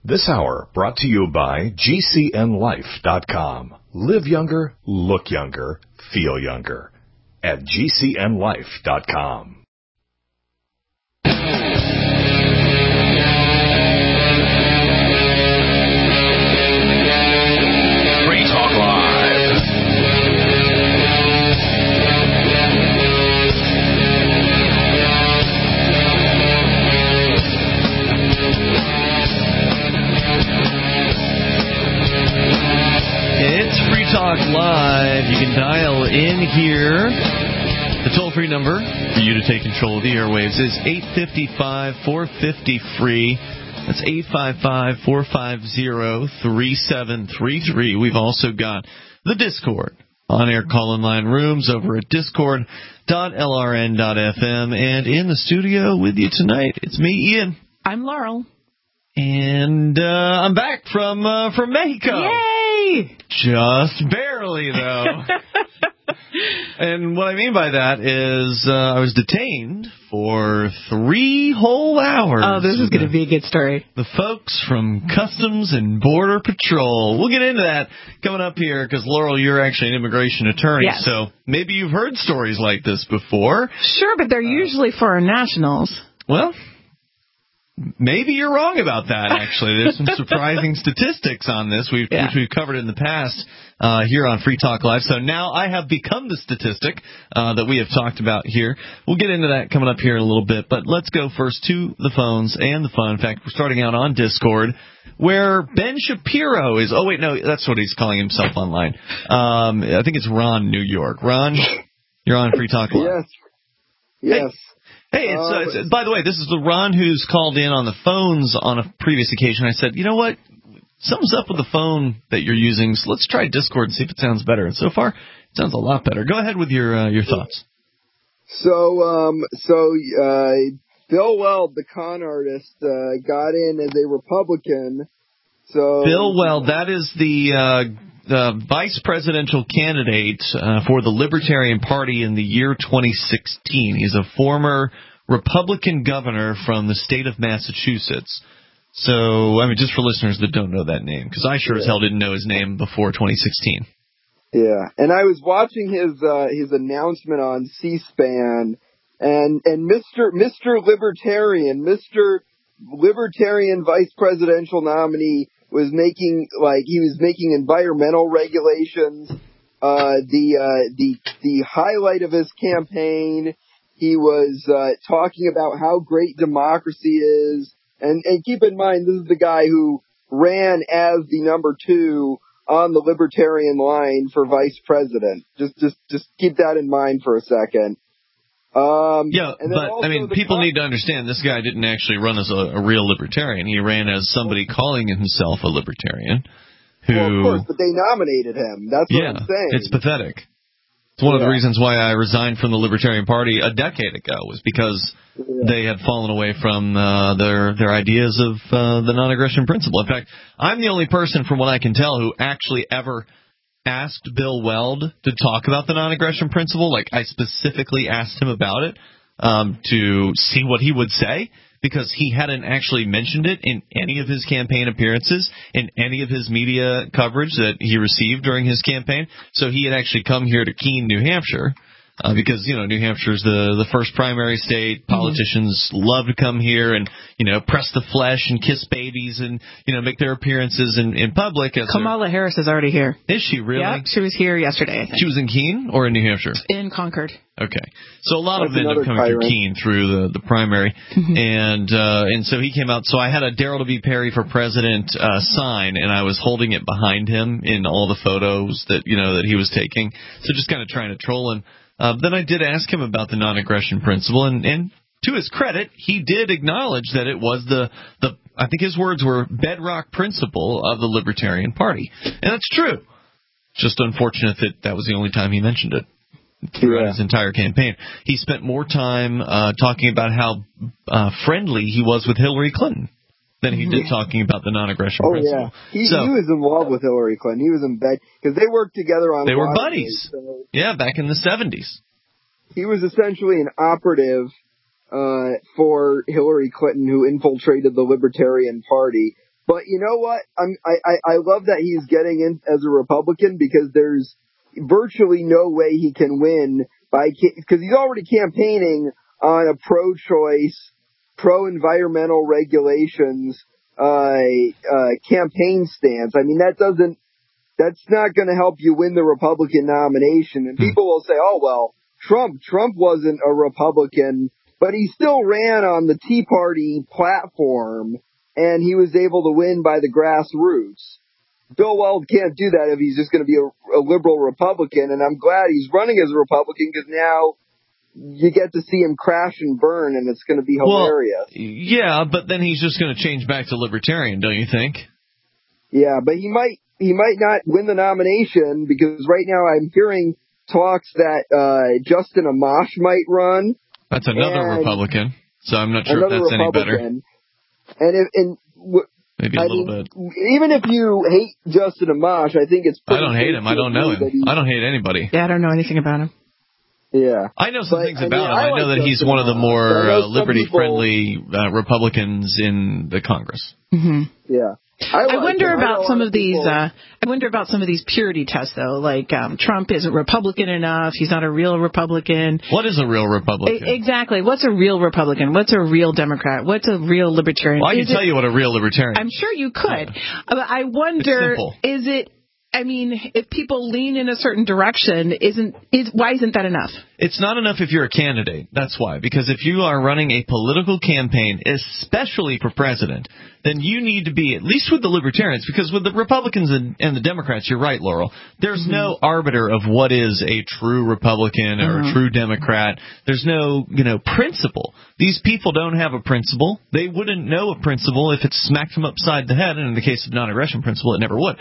This hour brought to you by GCNLife.com. Live younger, look younger, feel younger at GCNLife.com. Free Talk Live. It's Free Talk Live. You can dial in here. The toll-free number for you to take control of the airwaves is 855-450-FREE. That's 855-450-3733. We've also got the Discord on-air call-in line rooms over at discord.lrn.fm. And in the studio with you tonight, it's me, Ian. I'm Laurel. And I'm back from Mexico. Yay! Just barely, though. And what I mean by that is I was detained for 3 whole hours. Oh, this is going to be a good story. The folks from Customs and Border Patrol. We'll get into that coming up here because, Laurel, you're actually an immigration attorney. Yes. So maybe you've heard stories like this before. Sure, but they're usually for our nationals. Well, maybe you're wrong about that, actually. There's some surprising statistics on this, which we've covered in the past here on Free Talk Live. So now I have become the statistic that we have talked about here. We'll get into that coming up here in a little bit, but let's go first to the phones and the fun. In fact, we're starting out on Discord, where Ben Shapiro is. Oh, wait, no, that's what he's calling himself online. I think it's Ron, New York. Ron, you're on Free Talk Live. Yes. Hey, it's by the way, this is the Ron who's called in on the phones on a previous occasion. I said, you know what? Something's up with the phone that you're using, so let's try Discord and see if it sounds better. And so far, it sounds a lot better. Go ahead with your thoughts. So Bill Weld, the con artist, got in as a Republican. So Bill Weld, that is the vice presidential candidate for the Libertarian Party in the year 2016. He's a former Republican governor from the state of Massachusetts. So, I mean, just for listeners that don't know that name, because I sure as hell didn't know his name before 2016. Yeah, and I was watching his announcement on C-SPAN, and Mr. Libertarian vice presidential nominee was making environmental regulations. The highlight of his campaign, he was talking about how great democracy is. And keep in mind, this is the guy who ran as the number 2 on the Libertarian line for vice president. Just keep that in mind for a second. People need to understand this guy didn't actually run as a real libertarian. He ran as somebody calling himself a libertarian. Well, of course, but they nominated him. That's what I'm saying. It's pathetic. It's one of the reasons why I resigned from the Libertarian Party a decade ago, was because they had fallen away from their ideas of the non-aggression principle. In fact, I'm the only person, from what I can tell, who actually ever asked Bill Weld to talk about the non-aggression principle. Like, I specifically asked him about it to see what he would say, because he hadn't actually mentioned it in any of his campaign appearances, in any of his media coverage that he received during his campaign. So he had actually come here to Keene, New Hampshire, because, New Hampshire's the first primary state. Politicians love to come here and, press the flesh and kiss babies and, make their appearances in public. Kamala Harris is already here. Is she really? Yeah, she was here yesterday, I think. She was in Keene or in New Hampshire? In Concord. Okay. So a lot of them end up coming through Keene through the primary. And so he came out. So I had a Darrell W. Perry for President sign, and I was holding it behind him in all the photos that he was taking. So just kind of trying to troll him. Then I did ask him about the non-aggression principle, and to his credit, he did acknowledge that it was the I think his words were bedrock principle of the Libertarian Party. And that's true. Just unfortunate that was the only time he mentioned it throughout his entire campaign. He spent more time talking about how friendly he was with Hillary Clinton than he did talking about the non-aggression principle. He was involved with Hillary Clinton. He was in bed because they worked together on. They were buddies. Back in the 70s. He was essentially an operative for Hillary Clinton who infiltrated the Libertarian Party. But you know what? I love that he's getting in as a Republican because there's virtually no way he can win because he's already campaigning on a pro-choice, pro-environmental regulations campaign stance. I mean, that's not going to help you win the Republican nomination. And people will say, oh, well, Trump wasn't a Republican, but he still ran on the Tea Party platform, and he was able to win by the grassroots. Bill Weld can't do that if he's just going to be a liberal Republican, and I'm glad he's running as a Republican because now you get to see him crash and burn, and it's going to be hilarious. Well, yeah, but then he's just going to change back to libertarian, don't you think? Yeah, but he might not win the nomination because right now I'm hearing talks that Justin Amash might run. That's another Republican, so I'm not sure if that's any better. Maybe a little bit. Even if you hate Justin Amash, I think it's pretty I don't hate him. I don't know him. I don't hate anybody. Yeah, I don't know anything about him. Yeah. I know some things about him. I know that he's one of the more liberty-friendly Republicans in the Congress. Mm-hmm. Yeah. I wonder about some of these. I wonder about some of these purity tests, though. Like Trump isn't Republican enough. He's not a real Republican. What is a real Republican? Exactly. What's a real Republican? What's a real Democrat? What's a real libertarian? Well, I can tell you what a real libertarian. I'm sure you could. But I wonder, is it? I mean, if people lean in a certain direction, why isn't that enough? It's not enough if you're a candidate. That's why. Because if you are running a political campaign, especially for president, then you need to be, at least with the libertarians, because with the Republicans and the Democrats, you're right, Laurel, there's no arbiter of what is a true Republican or a true Democrat. There's no, principle. These people don't have a principle. They wouldn't know a principle if it smacked them upside the head, and in the case of non-aggression principle, it never would.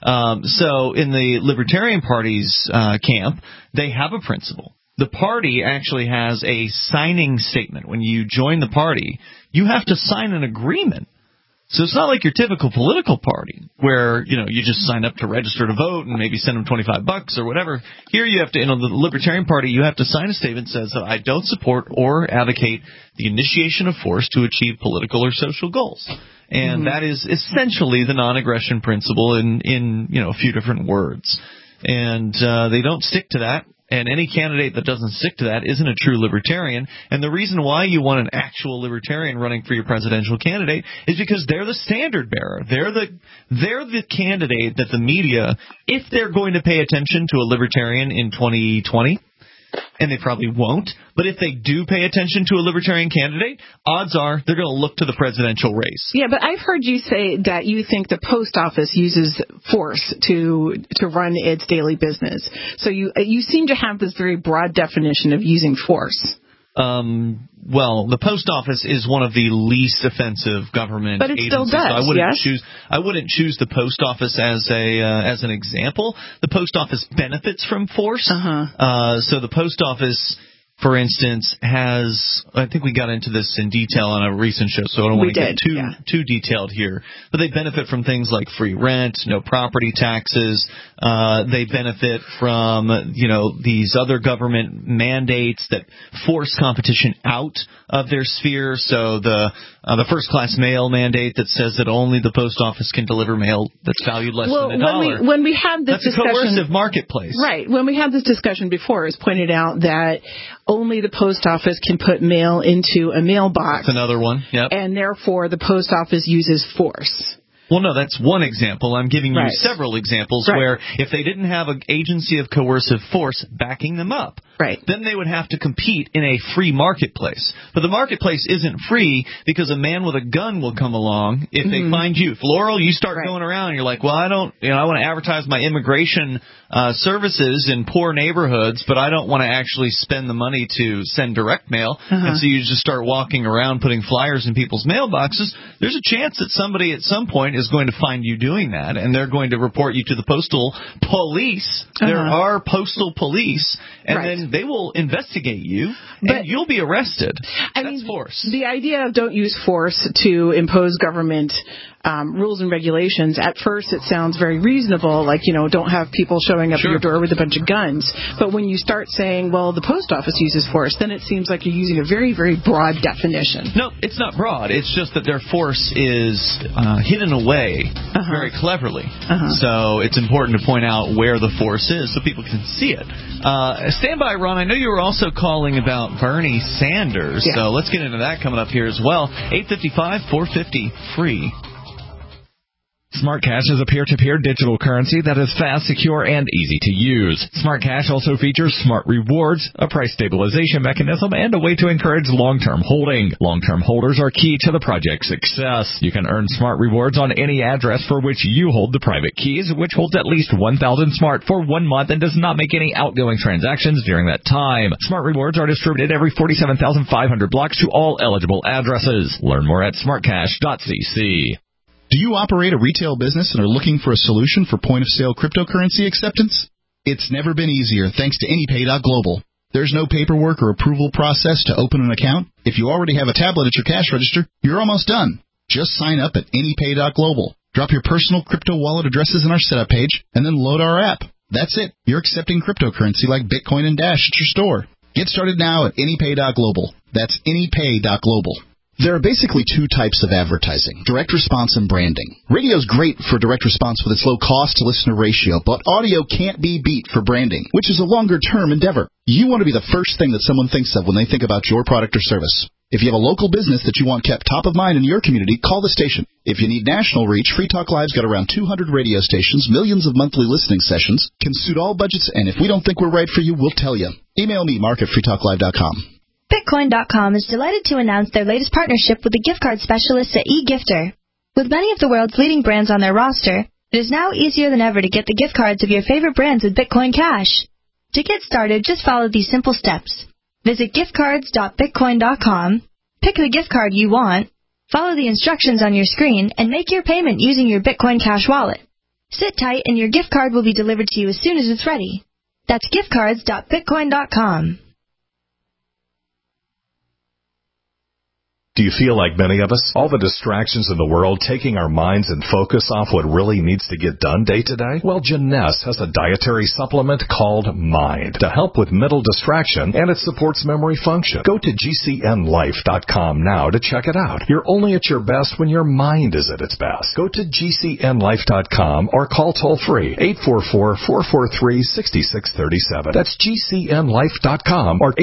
So in the Libertarian Party's camp, they have a principle. The party actually has a signing statement. When you join the party, you have to sign an agreement. So it's not like your typical political party where, you just sign up to register to vote and maybe send them $25 or whatever. Here you have to, in the Libertarian Party, you have to sign a statement that says that I don't support or advocate the initiation of force to achieve political or social goals. And that is essentially the non-aggression principle in a few different words. And they don't stick to that. And any candidate that doesn't stick to that isn't a true libertarian. And the reason why you want an actual libertarian running for your presidential candidate is because they're the standard bearer. They're the candidate that the media, if they're going to pay attention to a libertarian in 2020, and they probably won't, but if they do pay attention to a libertarian candidate, odds are they're going to look to the presidential race. Yeah, but I've heard you say that you think the post office uses force to run its daily business. So you seem to have this very broad definition of using force. Well, the post office is one of the least offensive government agencies. But it still does, I wouldn't choose the post office as an example. The post office benefits from force. So the post office, for instance, I think we got into this in detail on a recent show, so I don't want to get too detailed here. But they benefit from things like free rent, no property taxes. They benefit from, these other government mandates that force competition out of their sphere. So the first-class mail mandate that says that only the post office can deliver mail that's valued less than $1. When we had this discussion, that's a coercive marketplace. Right. When we had this discussion before, it was pointed out that only the post office can put mail into a mailbox. That's another one. Yep. And therefore, the post office uses force. Well, no, that's one example. I'm giving you several examples where if they didn't have an agency of coercive force backing them up, then they would have to compete in a free marketplace. But the marketplace isn't free because a man with a gun will come along if they find you. If, Laurel, you start going around and you're like, well, I want to advertise my immigration services in poor neighborhoods, but I don't want to actually spend the money to send direct mail. And so you just start walking around putting flyers in people's mailboxes. There's a chance that somebody at some point is going to find you doing that, and they're going to report you to the postal police. There are postal police, and then then they will investigate you, and you'll be arrested. That's force. The idea of don't use force to impose government rules and regulations, at first it sounds very reasonable, like, don't have people showing up at your door with a bunch of guns. But when you start saying, well, the post office uses force, then it seems like you're using a very, very broad definition. No, it's not broad. It's just that their force is hidden away very cleverly. So it's important to point out where the force is so people can see it. Stand by, Ron. I know you were also calling about Bernie Sanders, so let's get into that coming up here as well. 855-450-FREE. Smart Cash is a peer-to-peer digital currency that is fast, secure, and easy to use. Smart Cash also features Smart Rewards, a price stabilization mechanism, and a way to encourage long-term holding. Long-term holders are key to the project's success. You can earn Smart Rewards on any address for which you hold the private keys, which holds at least 1,000 Smart for 1 month and does not make any outgoing transactions during that time. Smart Rewards are distributed every 47,500 blocks to all eligible addresses. Learn more at smartcash.cc. Do you operate a retail business and are looking for a solution for point-of-sale cryptocurrency acceptance? It's never been easier thanks to AnyPay.Global. There's no paperwork or approval process to open an account. If you already have a tablet at your cash register, you're almost done. Just sign up at AnyPay.Global. Drop your personal crypto wallet addresses in our setup page, and then load our app. That's it. You're accepting cryptocurrency like Bitcoin and Dash at your store. Get started now at AnyPay.Global. That's AnyPay.Global. There are basically two types of advertising, direct response and branding. Radio's great for direct response with its low cost-to-listener ratio, but audio can't be beat for branding, which is a longer-term endeavor. You want to be the first thing that someone thinks of when they think about your product or service. If you have a local business that you want kept top of mind in your community, call the station. If you need national reach, Free Talk Live's got around 200 radio stations, millions of monthly listening sessions, can suit all budgets, and if we don't think we're right for you, we'll tell you. Email me, mark@freetalklive.com. Bitcoin.com is delighted to announce their latest partnership with the gift card specialists at eGifter. With many of the world's leading brands on their roster, it is now easier than ever to get the gift cards of your favorite brands with Bitcoin Cash. To get started, just follow these simple steps. Visit giftcards.bitcoin.com, pick the gift card you want, follow the instructions on your screen, and make your payment using your Bitcoin Cash wallet. Sit tight and your gift card will be delivered to you as soon as it's ready. That's giftcards.bitcoin.com. Do you feel like many of us? All the distractions in the world taking our minds and focus off what really needs to get done day to day? Well, Jeunesse has a dietary supplement called Mind to help with mental distraction, and it supports memory function. Go to GCNlife.com now to check it out. You're only at your best when your mind is at its best. Go to GCNlife.com or call toll-free 844-443-6637. That's GCNlife.com or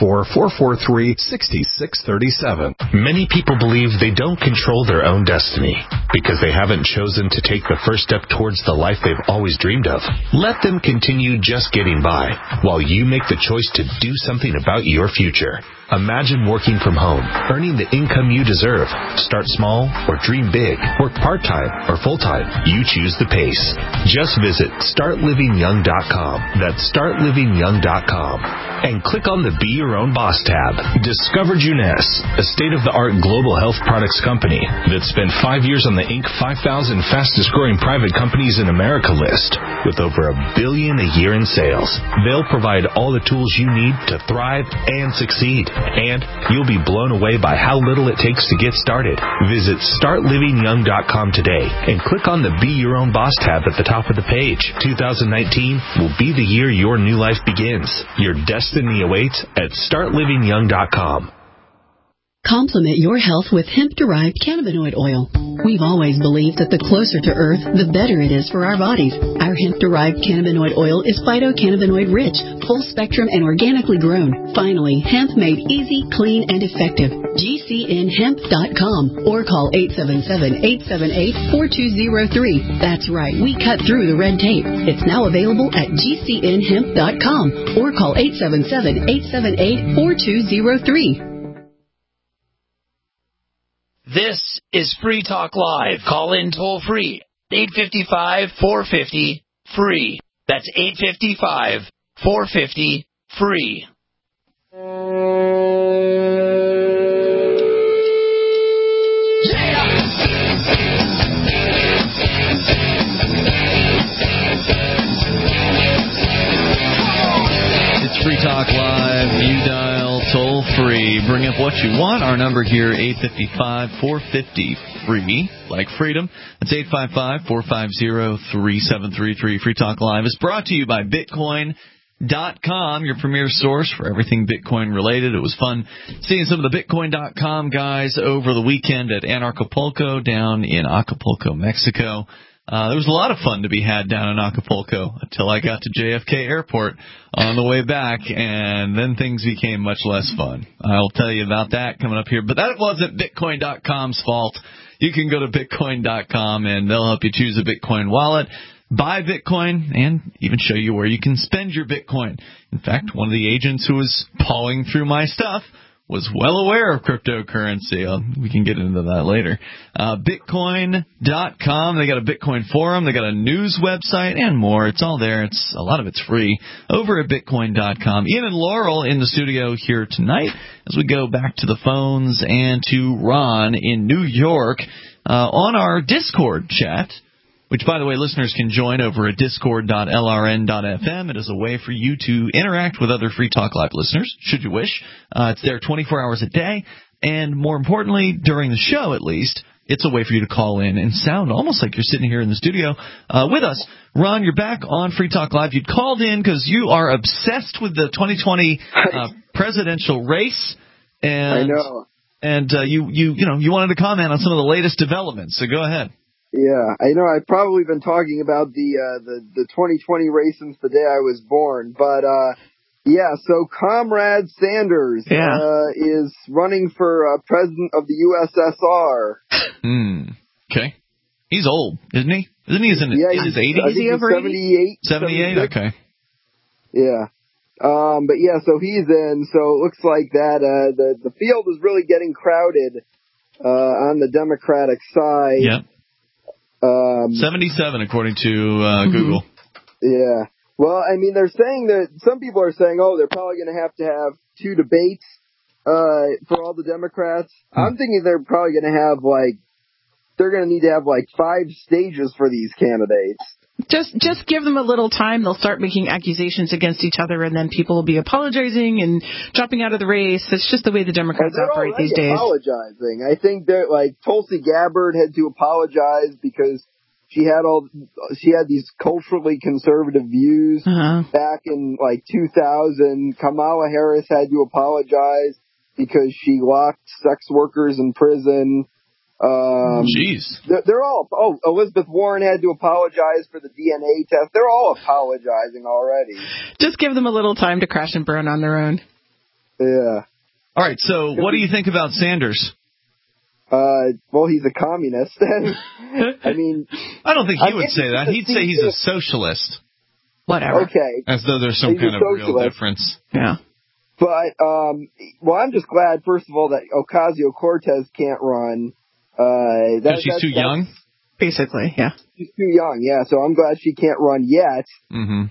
844-443-6637. Many people believe they don't control their own destiny because they haven't chosen to take the first step towards the life they've always dreamed of. Let them continue just getting by while you make the choice to do something about your future. Imagine working from home, earning the income you deserve. Start small or dream big. Work part-time or full-time. You choose the pace. Just visit StartLivingYoung.com. That's StartLivingYoung.com. And click on the Be Your Own Boss tab. Discover Jeunesse, a state-of-the-art global health products company that spent 5 years on the Inc. 5,000 fastest-growing private companies in America list with over $1 billion a year in sales. They'll provide all the tools you need to thrive and succeed. And you'll be blown away by how little it takes to get started. Visit StartLivingYoung.com today and click on the Be Your Own Boss tab at the top of the page. 2019 will be the year your new life begins. Your destiny awaits at StartLivingYoung.com. Complement your health with hemp-derived cannabinoid oil. We've always believed that the closer to Earth, the better it is for our bodies. Our hemp-derived cannabinoid oil is phytocannabinoid-rich, full-spectrum, and organically grown. Finally, hemp made easy, clean, and effective. GCNhemp.com or call 877-878-4203. That's right, we cut through the red tape. It's now available at GCNhemp.com or call 877-878-4203. This is Free Talk Live. Call in toll free. 855-450-FREE. That's 855-450-FREE. It's Free Talk free. Bring up what you want. Our number here, 855-450-FREE, like freedom. That's 855-450-3733. Free Talk Live is brought to you by Bitcoin.com, your premier source for everything Bitcoin related. It was fun seeing some of the Bitcoin.com guys over the weekend at Anarchapulco down in Acapulco, Mexico. There was a lot of fun to be had down in Acapulco until I got to JFK Airport on the way back, and then things became much less fun. I'll tell you about that coming up here. But that wasn't Bitcoin.com's fault. You can go to Bitcoin.com, and they'll help you choose a Bitcoin wallet, buy Bitcoin, and even show you where you can spend your Bitcoin. In fact, one of the agents who was pawing through my stuff was well aware of cryptocurrency. We can get into that later. Bitcoin.com. They got a Bitcoin forum. They got a news website and more. It's all there. A lot of it's free over at Bitcoin.com. Ian and Laurel in the studio here tonight as we go back to the phones and to Ron in New York on our Discord chat, which, by the way, listeners can join over at discord.lrn.fm. It is a way for you to interact with other Free Talk Live listeners, should you wish. It's there 24 hours a day, and more importantly, during the show at least, it's a way for you to call in and sound almost like you're sitting here in the studio with us. Ron, you're back on Free Talk Live. You'd called in because you are obsessed with the 2020 presidential race. And, I know. And you wanted to comment on some of the latest developments, so go ahead. Yeah, I know. I've probably been talking about the 2020 race since the day I was born, but yeah. So Comrade Sanders is running for president of the USSR. Okay. He's old, isn't he? Isn't he in his 80s? Is he over 78? 78. Okay. Yeah. But yeah, so he's in. So it looks like that the field is really getting crowded on the Democratic side. Yeah. 77 according to Google. Yeah. Well, I mean, they're saying that some people are saying, oh, they're probably going to have 2 debates for all the Democrats. I'm thinking they're probably going to have they're going to need to have 5 stages for these candidates. Just give them a little time. They'll start making accusations against each other, and then people will be apologizing and dropping out of the race. That's just the way the Democrats operate these days. Apologizing. I think they're Tulsi Gabbard had to apologize because she had these culturally conservative views back in 2000. Kamala Harris had to apologize because she locked sex workers in prison. Jeez. They're all. Oh, Elizabeth Warren had to apologize for the DNA test. They're all apologizing already. Just give them a little time to crash and burn on their own. Yeah. All right. So, what do you think about Sanders? Well, he's a communist. I mean, I don't think he would say that. He'd say he's a socialist. Whatever. Okay. As though there's some kind of real difference. Yeah. But well, I'm just glad, first of all, that Ocasio-Cortez can't run. Because she's too young? Basically, yeah. She's too young, yeah, so I'm glad she can't run yet. Mm-hmm.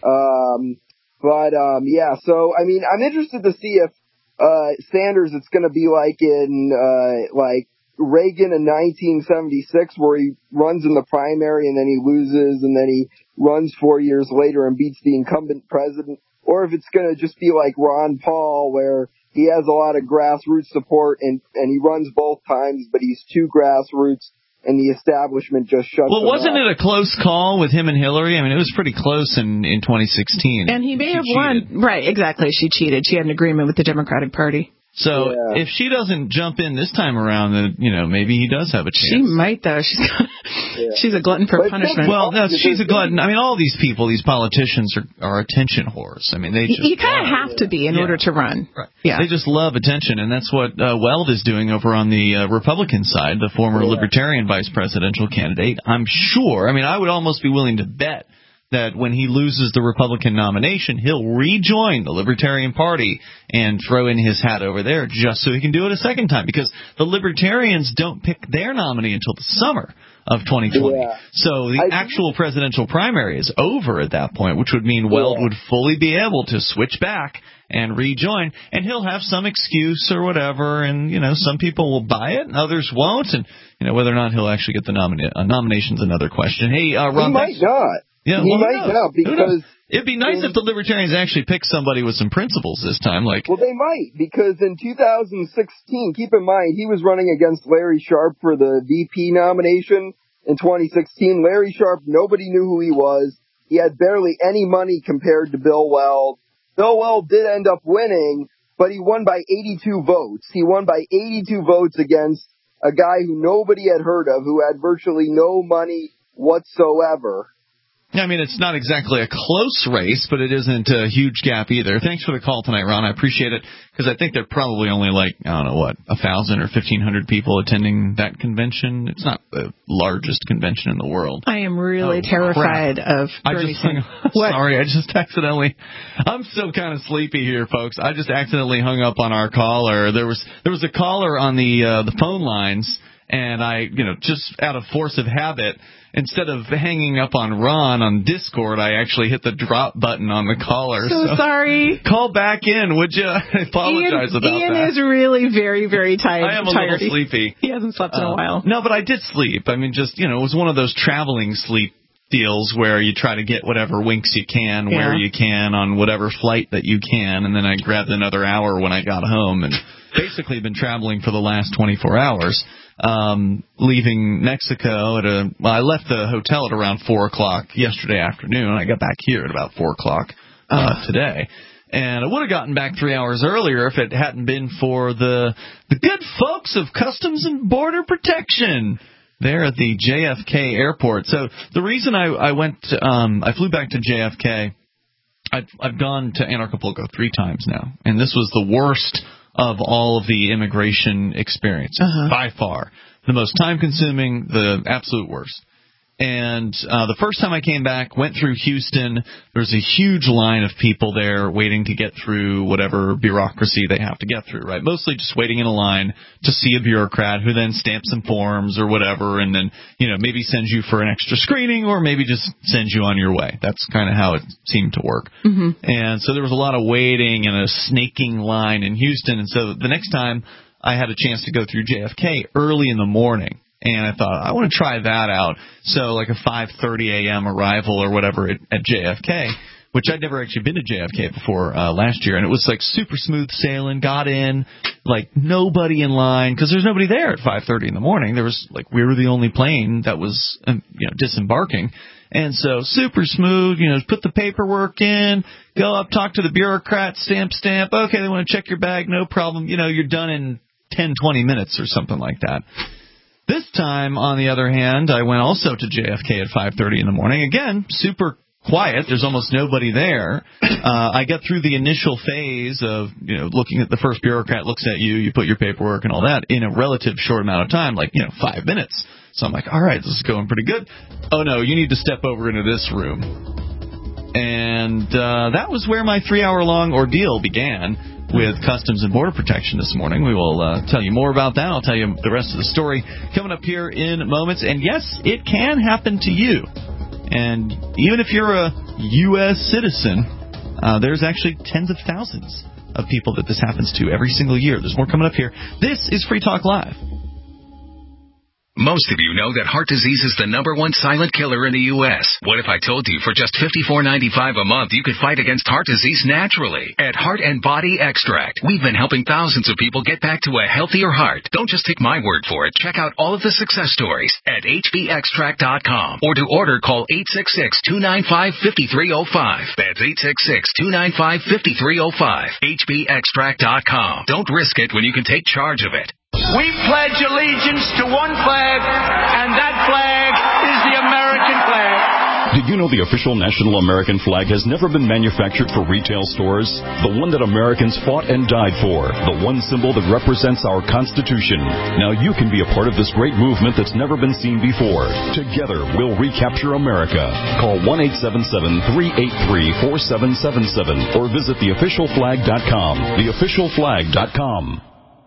Yeah, so, I mean, I'm interested to see if Sanders, it's going to be like in Reagan in 1976, where he runs in the primary and then he loses and then he runs 4 years later and beats the incumbent president, or if it's going to just be like Ron Paul, where he has a lot of grassroots support and he runs both times, but he's too grassroots and the establishment just shuts him up. Well, wasn't it a close call with him and Hillary? I mean, it was pretty close in 2016. And he may have won. Right, exactly. She cheated. She had an agreement with the Democratic Party. So if she doesn't jump in this time around, then, maybe he does have a chance. She might, though. She's a glutton for punishment. Well, no, she's a glutton. I mean, all these people, these politicians are attention whores. I mean, they just... You kind of have to be in order to run. Right. Yeah. They just love attention, and that's what Weld is doing over on the Republican side, the former Libertarian vice presidential candidate. I'm sure, I would almost be willing to bet that when he loses the Republican nomination, he'll rejoin the Libertarian Party and throw in his hat over there just so he can do it a second time, because the Libertarians don't pick their nominee until the summer of 2020. Yeah. So the actual presidential primary is over at that point, which would mean Weld would fully be able to switch back and rejoin, and he'll have some excuse or whatever, and, some people will buy it and others won't, and, whether or not he'll actually get the nomination's another question. Hey, Ron, he might not. Yeah, he might now, because it'd be nice if the Libertarians actually picked somebody with some principles this time. Well, they might, because in 2016, keep in mind, he was running against Larry Sharpe for the VP nomination in 2016. Larry Sharpe, nobody knew who he was. He had barely any money compared to Bill Weld. Bill Weld did end up winning, but he won by 82 votes. He won by 82 votes against a guy who nobody had heard of, who had virtually no money whatsoever. I mean, it's not exactly a close race, but it isn't a huge gap either. Thanks for the call tonight, Ron. I appreciate it, because I think there are probably only 1,000 or 1,500 people attending that convention. It's not the largest convention in the world. I am really terrified of Bernie Sanders. Sorry, I just accidentally. I'm still kind of sleepy here, folks. I just accidentally hung up on our caller. There was a caller on the phone lines, and I, just out of force of habit, instead of hanging up on Ron on Discord, I actually hit the drop button on the caller. So sorry. Call back in, would you? I apologize about that. Ian is really very, very tired. I am a little sleepy. He hasn't slept in a while. No, but I did sleep. I mean, just, it was one of those traveling sleep deals where you try to get whatever winks you can, where you can, on whatever flight that you can, and then I grabbed another hour when I got home, and basically been traveling for the last 24 hours. Leaving Mexico I left the hotel at around 4 o'clock yesterday afternoon. I got back here at about 4 o'clock today. And I would have gotten back 3 hours earlier if it hadn't been for the good folks of Customs and Border Protection there at the JFK airport. So the reason I flew back to JFK, I've gone to Anarchapulco 3 times now, and this was the worst of all of the immigration experiences, by far. The most time-consuming, the absolute worst. And the first time I came back, went through Houston. There was a huge line of people there waiting to get through whatever bureaucracy they have to get through, right? Mostly just waiting in a line to see a bureaucrat who then stamps some forms or whatever, and then, maybe sends you for an extra screening or maybe just sends you on your way. That's kind of how it seemed to work. Mm-hmm. And so there was a lot of waiting and a snaking line in Houston. And so the next time I had a chance to go through JFK early in the morning. And I thought, I want to try that out. So like a 5:30 a.m. arrival or whatever at JFK, which I'd never actually been to JFK before last year. And it was like super smooth sailing, got in, like nobody in line, because there's nobody there at 5:30 in the morning. There was we were the only plane that was disembarking. And so super smooth, put the paperwork in, go up, talk to the bureaucrat, stamp. Okay, they want to check your bag, no problem. You're done in 10, 20 minutes or something like that. This time, on the other hand, I went also to JFK at 5:30 in the morning. Again, super quiet. There's almost nobody there. I got through the initial phase of, looking at the first bureaucrat looks at you, you put your paperwork and all that in a relative short amount of time, 5 minutes. So I'm like, all right, this is going pretty good. Oh, no, you need to step over into this room. And that was where my 3-hour-long ordeal began with Customs and Border Protection this morning. We will tell you more about that. I'll tell you the rest of the story coming up here in moments. And yes, it can happen to you. And even if you're a U.S. citizen, there's actually tens of thousands of people that this happens to every single year. There's more coming up here. This is Free Talk Live. Most of you know that heart disease is the #1 silent killer in the U.S. What if I told you for just $54.95 a month you could fight against heart disease naturally? At Heart and Body Extract, we've been helping thousands of people get back to a healthier heart. Don't just take my word for it. Check out all of the success stories at hbextract.com. Or to order, call 866-295-5305. That's 866-295-5305. hbextract.com. Don't risk it when you can take charge of it. We pledge allegiance to one flag, and that flag is the American flag. Did you know the official national American flag has never been manufactured for retail stores? The one that Americans fought and died for. The one symbol that represents our Constitution. Now you can be a part of this great movement that's never been seen before. Together, we'll recapture America. Call 1-877-383-4777 or visit theofficialflag.com. Theofficialflag.com.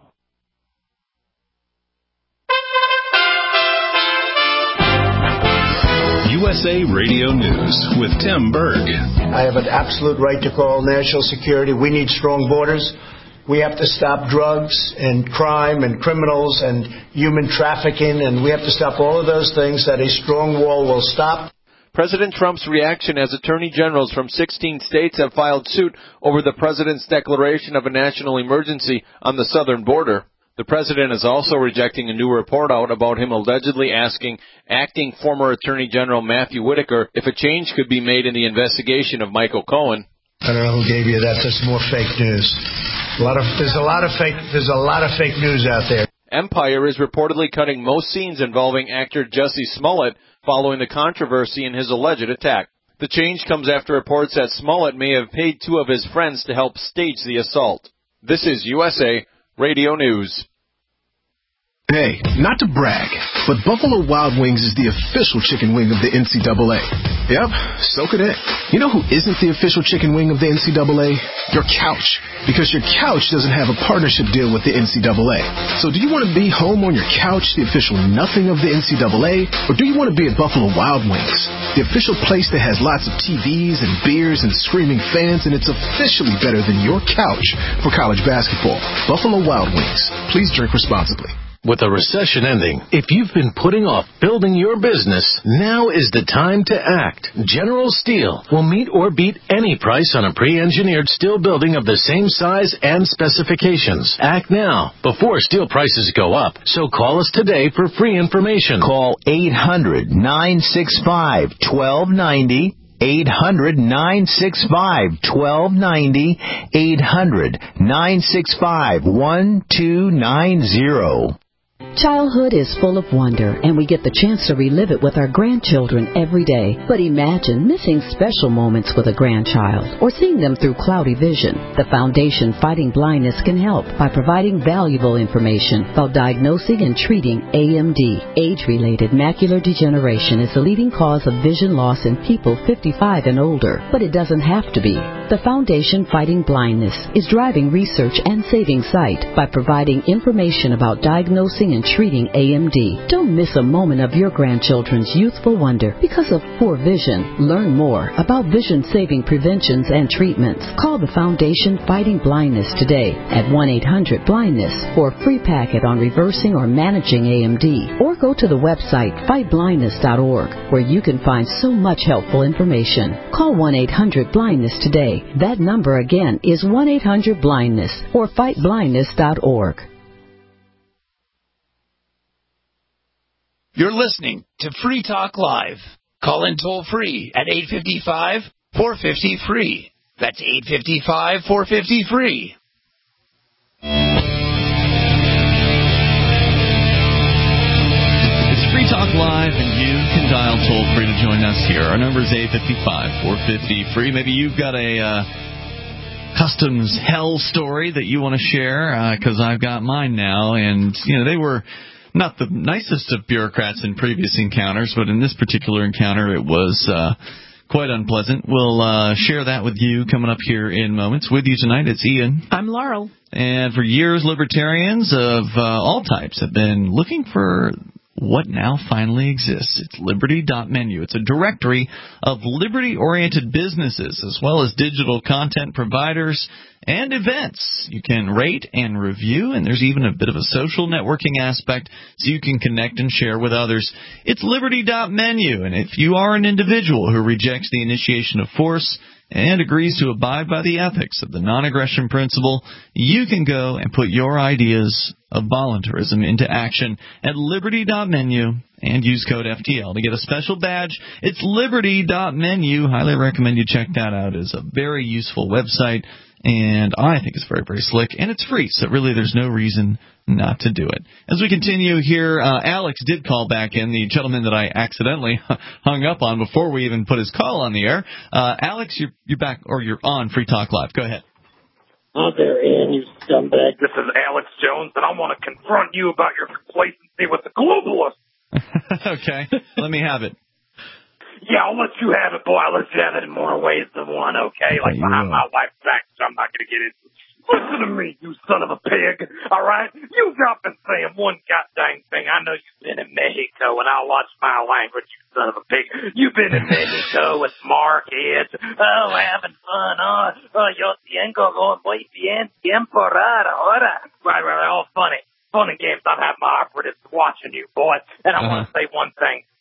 USA Radio News with Tim Berg. I have an absolute right to call national security. We need strong borders. We have to stop drugs and crime and criminals and human trafficking, and we have to stop all of those things that a strong wall will stop. President Trump's reaction as attorney generals from 16 states have filed suit over the president's declaration of a national emergency on the southern border. The president is also rejecting a new report out about him allegedly asking acting former Attorney General Matthew Whitaker if a change could be made in the investigation of Michael Cohen. I don't know who gave you that. That's more fake news. There's a lot of fake news out there. Empire is reportedly cutting most scenes involving actor Jussie Smollett following the controversy in his alleged attack. The change comes after reports that Smollett may have paid two of his friends to help stage the assault. This is USA Radio News. Hey, not to brag, but Buffalo Wild Wings is the official chicken wing of the NCAA. Yep, soak it in. You know who isn't the official chicken wing of the NCAA? Your couch. Because your couch doesn't have a partnership deal with the NCAA. So do you want to be home on your couch, the official nothing of the NCAA? Or do you want to be at Buffalo Wild Wings, the official place that has lots of TVs and beers and screaming fans, and it's officially better than your couch for college basketball? Buffalo Wild Wings. Please drink responsibly. With a recession ending, if you've been putting off building your business, now is the time to act. General Steel will meet or beat any price on a pre-engineered steel building of the same size and specifications. Act now, before steel prices go up. So call us today for free information. Call 800-965-1290. 800-965-1290. 800-965-1290. Childhood is full of wonder, and we get the chance to relive it with our grandchildren every day. But imagine missing special moments with a grandchild or seeing them through cloudy vision. The Foundation Fighting Blindness can help by providing valuable information about diagnosing and treating AMD. Age-related macular degeneration is the leading cause of vision loss in people 55 and older, but it doesn't have to be. The Foundation Fighting Blindness is driving research and saving sight by providing information about diagnosing and treating AMD. Don't miss a moment of your grandchildren's youthful wonder because of poor vision. Learn more about vision-saving preventions and treatments. Call the Foundation Fighting Blindness today at 1-800-BLINDNESS for a free packet on reversing or managing AMD. Or go to the website fightblindness.org where you can find so much helpful information. Call 1-800-BLINDNESS today. That number again is 1-800-BLINDNESS or fightblindness.org. You're listening to Free Talk Live. Call in toll free at 855-450-FREE. That's 855-450-FREE. It's Free Talk Live, and you can dial toll free to join us here. Our number is 855-450-FREE. Maybe you've got a customs hell story that you want to share, because I've got mine now. And, they were not the nicest of bureaucrats in previous encounters, but in this particular encounter it was quite unpleasant. We'll share that with you coming up here in moments. With you tonight, it's Ian. I'm Laurel. And for years, libertarians of all types have been looking for what now finally exists. It's liberty.menu. It's a directory of liberty-oriented businesses as well as digital content providers and events. You can rate and review, and there's even a bit of a social networking aspect so you can connect and share with others. It's liberty.menu, and if you are an individual who rejects the initiation of force and agrees to abide by the ethics of the non-aggression principle, you can go and put your ideas of voluntarism into action at liberty.menu and use code FTL to get a special badge. It's liberty.menu. Highly recommend you check that out. It's a very useful website, and I think it's very, very slick, and it's free, so really there's no reason not to do it. As we continue here, Alex did call back in, the gentleman that I accidentally hung up on before we even put his call on the air. Alex, you're back, or you're on Free Talk Live. Go ahead. Oh, there, Ian, you scumbag. This is Alex Jones, and I want to confront you about your complacency with the globalists. Okay, let me have it. Yeah, I'll let you have it, boy. I'll let you have it in more ways than one, okay? Like behind my wife's back, so I'm not going to get into it. Listen to me, you son of a pig, all right? You've not been saying one goddamn thing. I know you've been in Mexico, and I'll watch my language, you son of a pig. You've been in Mexico with markets. Oh, having fun, yo tengo muy bien temporada, ahora. Right, all funny. Funny games. I've had my operatives watching you, boy. And I want to say one thing.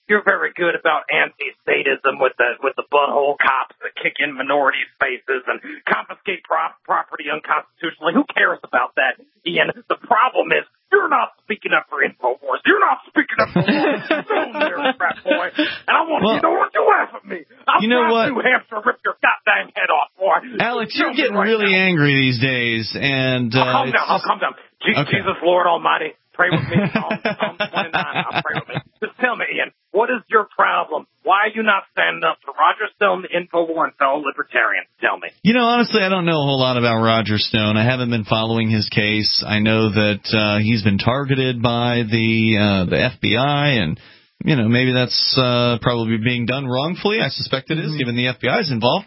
You're very good about anti-statism with the butthole cops that kick in minorities' faces and confiscate property unconstitutionally. Who cares about that, Ian? The problem is you're not speaking up for InfoWars. You're not speaking up for Warren there, crap boy. And I want you to know what you laugh at me. I'll New Hampshire rip your goddamn head off, boy. Alex, you're getting really angry these days, and calm down. I'll calm down. Jesus, Lord Almighty. Pray with me. Psalm 29. Pray with me. Just tell me, Ian, what is your problem? Why are you not standing up for Roger Stone, the InfoWars, fellow libertarian? Tell me. Honestly, I don't know a whole lot about Roger Stone. I haven't been following his case. I know that he's been targeted by the FBI, and maybe that's probably being done wrongfully. I suspect it is, given the FBI is involved.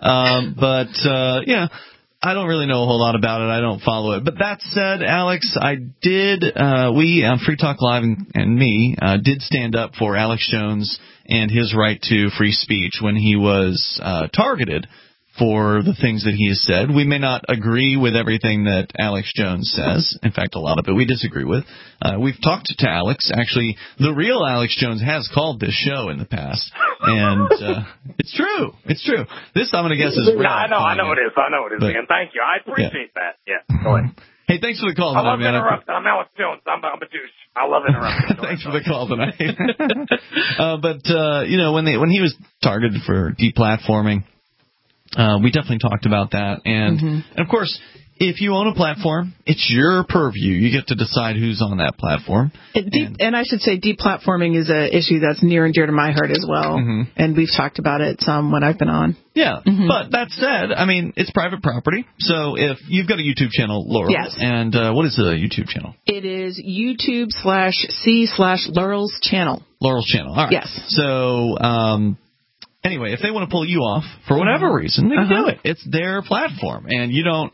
I don't really know a whole lot about it. I don't follow it. But that said, Alex, I did, we on Free Talk Live and me did stand up for Alex Jones and his right to free speech when he was targeted for the things that he has said. We may not agree with everything that Alex Jones says. In fact, a lot of it we disagree with. We've talked to Alex. Actually, the real Alex Jones has called this show in the past. And it's true. It's true. This, I'm going to guess, is real. I know it is. Ian. Thank you. I appreciate that. Yeah, go ahead. Hey, thanks for the call tonight, man. Interrupting. I'm Alex Jones. I'm a douche. I love interrupting. Thanks for the call tonight. When he was targeted for deplatforming, we definitely talked about that. And of course, if you own a platform, it's your purview. You get to decide who's on that platform. And I should say deplatforming is an issue that's near and dear to my heart as well. And we've talked about it some when I've been on. Yeah, but that said, it's private property. So if you've got a YouTube channel, Laurel. Yes. And what is the YouTube channel? It is YouTube/C/Laurel's channel. Laurel's channel. All right. Yes. So, anyway, if they want to pull you off for whatever reason, they can do it. It's their platform, and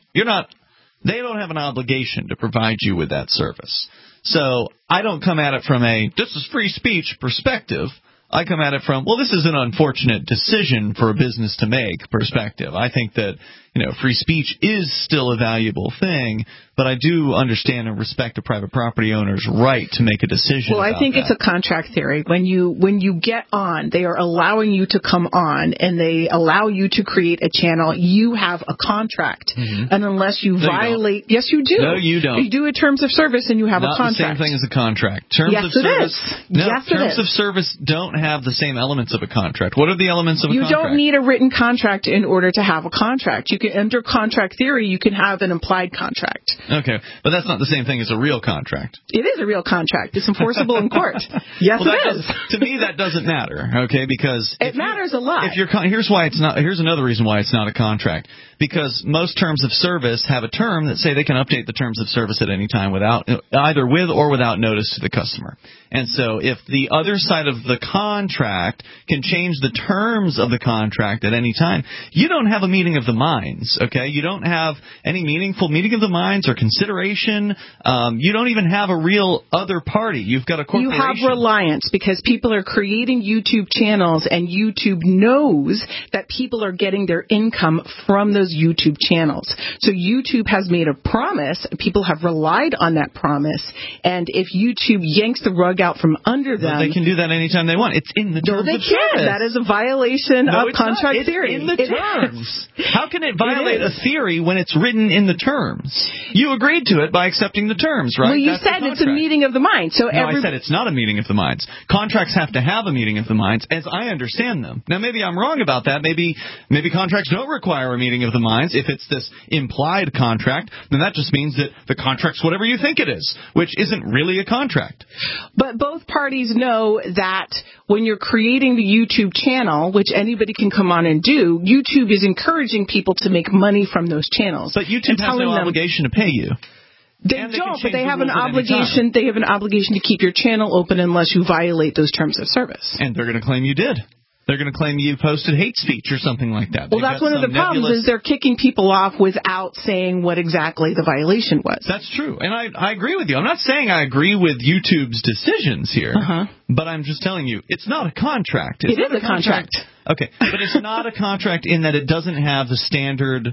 they don't have an obligation to provide you with that service. So I don't come at it from this is free speech perspective. I come at it from, this is an unfortunate decision for a business to make perspective. I think that, free speech is still a valuable thing, but I do understand and respect a private property owner's right to make a decision. Well, I think it's a contract theory. When you get on, they are allowing you to come on, and they allow you to create a channel. You have a contract, and unless you violate, yes, you do. No, you don't. You do a terms of service, and you have a contract. Not the same thing as a contract. Terms of service don't have the same elements of a contract. What are the elements of a contract? You don't need a written contract in order to have a contract. You can, under contract theory, you can have an implied contract. Okay, but that's not the same thing as a real contract. It is a real contract. It's enforceable in court. Yes, it is. To me, that doesn't matter. Okay, because it matters a lot. Here's why it's not. Here's another reason why it's not a contract. Because most terms of service have a term that say they can update the terms of service at any time either with or without notice to the customer. And so if the other side of the contract can change the terms of the contract at any time, you don't have a meeting of the minds, okay? You don't have any meaningful meeting of the minds or consideration. You don't even have a real other party. You've got a corporation. You have reliance because people are creating YouTube channels, and YouTube knows that people are getting their income from those YouTube channels. So YouTube has made a promise. People have relied on that promise. And if YouTube yanks the rug out from under them... They can do that anytime they want. It's in the terms of service. No, they can't. That is a violation of contract theory. It's in the terms. How can it violate a theory when it's written in the terms? You agreed to it by accepting the terms, right? Well, you said it's a meeting of the minds. I said it's not a meeting of the minds. Contracts have to have a meeting of the minds, as I understand them. Now, maybe I'm wrong about that. Maybe contracts don't require a meeting of the minds. If it's this implied contract, then that just means that the contract's whatever you think it is, which isn't really a contract. But both parties know that when you're creating the YouTube channel, which anybody can come on and do, YouTube is encouraging people to make money from those channels. But YouTube has no obligation to pay you. They don't, but they have an obligation. They have an obligation to keep your channel open unless you violate those terms of service. And they're going to claim you did. They're going to claim you posted hate speech or something like that. Well, that's one of the problems is they're kicking people off without saying what exactly the violation was. That's true. And I agree with you. I'm not saying I agree with YouTube's decisions here. But I'm just telling you, it's not a contract. It is a contract. Okay, but it's not a contract in that it doesn't have the standard.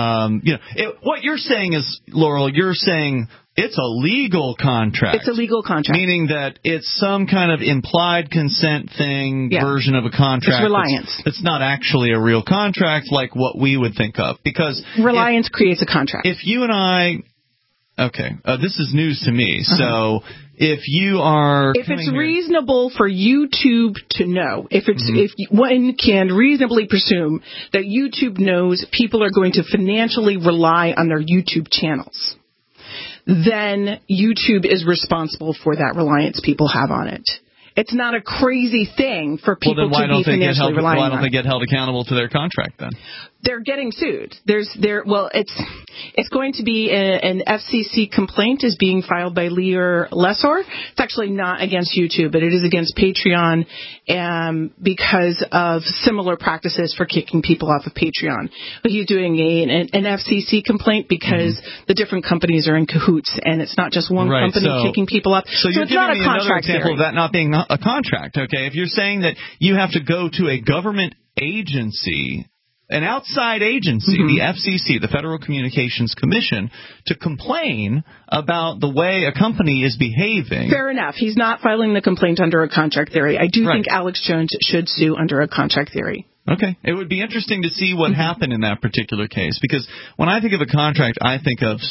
What you're saying is, Laurel, you're saying it's a legal contract. It's a legal contract. Meaning that it's some kind of implied consent version of a contract. It's reliance. It's not actually a real contract like what we would think of. Because reliance creates a contract. If you and I... Okay, this is news to me. So if you are... If it's reasonable for YouTube to know, if one can reasonably presume that YouTube knows people are going to financially rely on their YouTube channels, then YouTube is responsible for that reliance people have on it. It's not a crazy thing for people to be financially relying on. Why don't they get held accountable to their contract then? They're getting sued. It's going to be an FCC complaint is being filed by Lear Lesor. It's actually not against YouTube, but it is against Patreon because of similar practices for kicking people off of Patreon. But he's doing an FCC complaint because the different companies are in cahoots, and it's not just one company kicking people off. So you're it's not giving a me another contract example theory. of that not being a contract. Okay, if you're saying that you have to go to a government agency, an outside agency, the FCC, the Federal Communications Commission, to complain about the way a company is behaving. Fair enough. He's not filing the complaint under a contract theory. I do think Alex Jones should sue under a contract theory. Okay. It would be interesting to see what happened in that particular case, because when I think of a contract, I think of,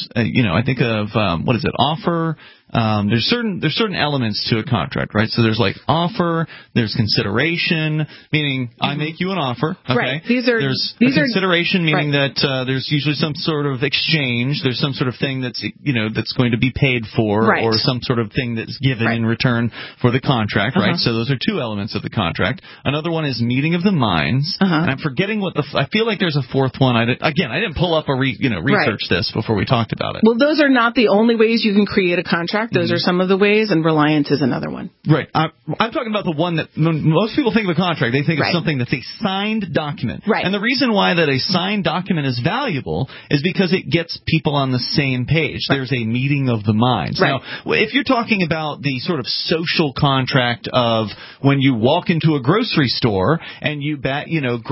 what is it, offer. There's certain elements to a contract, right? So there's like offer, there's consideration, meaning I make you an offer. Okay. Right. There's consideration, meaning that there's usually some sort of exchange. There's some sort of thing that's going to be paid for, or some sort of thing that's given in return for the contract, right? So those are two elements of the contract. Another one is meeting of the minds, and I'm forgetting I feel like there's a fourth one. I didn't pull up research this before we talked about it. Well, those are not the only ways you can create a contract. Those are some of the ways, and reliance is another one. Right. I'm talking about the one that most people think of a contract. They think of something that's a signed document. Right. And the reason why that a signed document is valuable is because it gets people on the same page. Right. There's a meeting of the minds. Right. Now, if you're talking about the sort of social contract of when you walk into a grocery store and you bag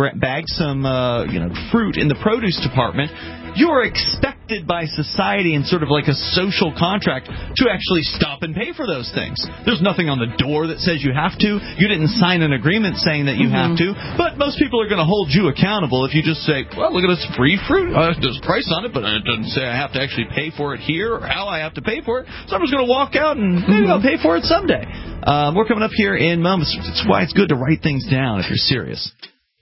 some fruit in the produce department, you're expected by society in sort of like a social contract to actually stop and pay for those things. There's nothing on the door that says you have to. You didn't sign an agreement saying that you have to. But most people are going to hold you accountable if you just say, well, look at this free fruit. There's a price on it, but it doesn't say I have to actually pay for it here or how I have to pay for it. So I'm just going to walk out and maybe I'll pay for it someday. We're coming up here in moments. That's why it's good to write things down if you're serious.